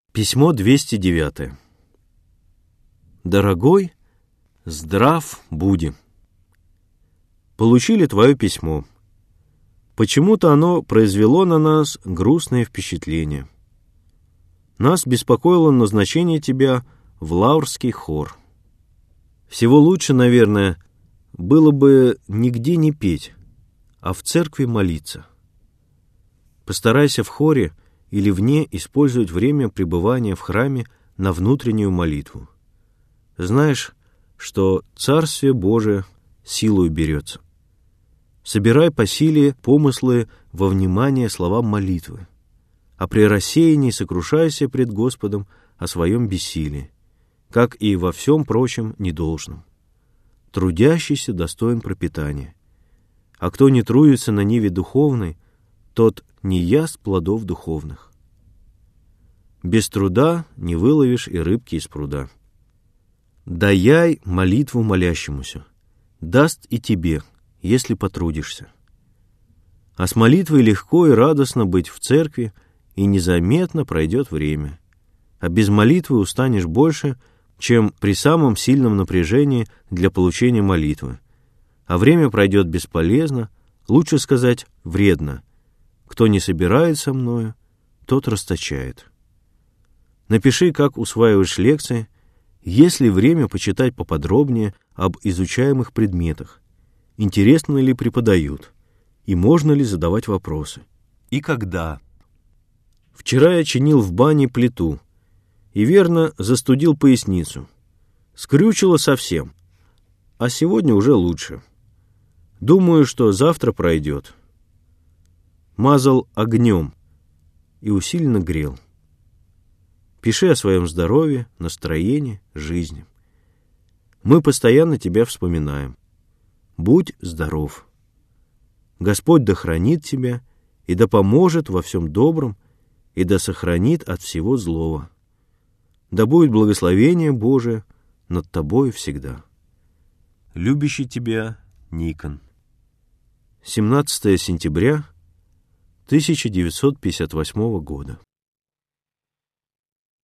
Письмо 209. Дорогой, здрав буди. Получили твое письмо. Почему-то оно произвело на нас грустное впечатление. Нас беспокоило назначение тебя в Лаврский хор. Всего лучше, наверное, было бы нигде не петь, а в церкви молиться. Постарайся в хоре или вне использовать время пребывания в храме на внутреннюю молитву. Знаешь, что Царствие Божие силою берется. Собирай по силе помыслы во внимание словам молитвы, а при рассеянии сокрушайся пред Господом о своем бессилии, как и во всем прочем недолжном. Трудящийся достоин пропитания, а кто не трудится на ниве духовной, тот не яст плодов духовных. Без труда не выловишь и рыбки из пруда. Даяй молитву молящемуся, даст и тебе, если потрудишься. А с молитвой легко и радостно быть в церкви, и незаметно пройдет время. А без молитвы устанешь больше, чем при самом сильном напряжении для получения молитвы. А время пройдет бесполезно, лучше сказать, вредно. Кто не собирает со мною, тот расточает. Напиши, как усваиваешь лекции, есть ли время почитать поподробнее об изучаемых предметах, интересно ли преподают, и можно ли задавать вопросы, и когда. Вчера я чинил в бане плиту, и верно застудил поясницу. Скрючило совсем, а сегодня уже лучше. Думаю, что завтра пройдет. Мазал огнем и усиленно грел. Пиши о своем здоровье, настроении, жизни. Мы постоянно тебя вспоминаем. Будь здоров. Господь да хранит тебя и да поможет во всем добром и да сохранит от всего злого. Да будет благословение Божие над тобой всегда. Любящий тебя Никон. 17 сентября 1958 года.